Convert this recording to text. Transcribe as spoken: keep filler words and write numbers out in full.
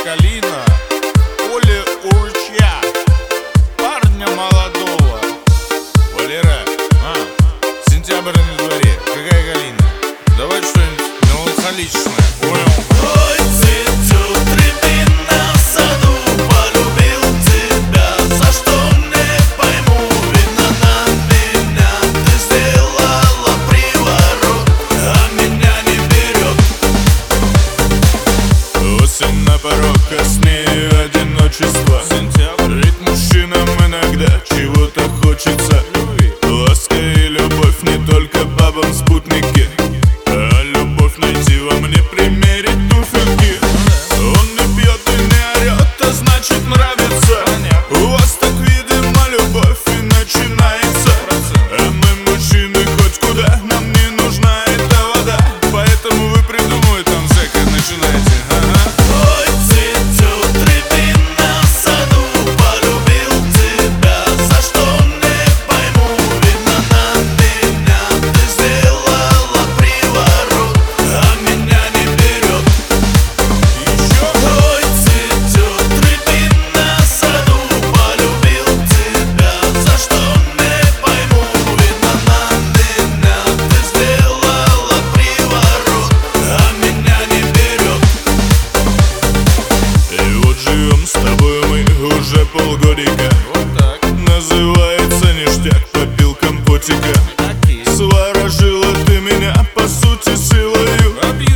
калина, поле урча, парня молодого. Валера, а, сентябрь на дворе, какая калина? Давай что-нибудь меланхоличное, понял? Ой, цветет рябина в саду, полюбил тебя, за что не пойму, видно на меня ты сделала приворот, а меня не берет. Осень на порог, а с ней одиночество. Сентябрь, ведь мужчинам иногда чего-то хочется. Ласка и любовь не только бабам спутники, а любовь найти во мне, примерить туфельки. Он не пьет и не орет, а значит нравится. У вас так, видимо, любовь и начинается. А мы мужчины хоть куда, нам не нужна эта вода. Поэтому вы придумывай там, зэка, начинайте. Ага. Ой, цветет рябина в саду, полюбил тебя, за что не пойму, видно на меня ты сделала приворот, а меня не берет. Еще. Ой, цветет рябина в саду, полюбил тебя, за что не пойму, видно на меня ты сделала приворот, а меня не берет. И вот живем с тобой мы уже полгодика. Вот так, Называется ништяк, попил компотика. так есть. Сворожила ты меня, по сути, силою. Объясни.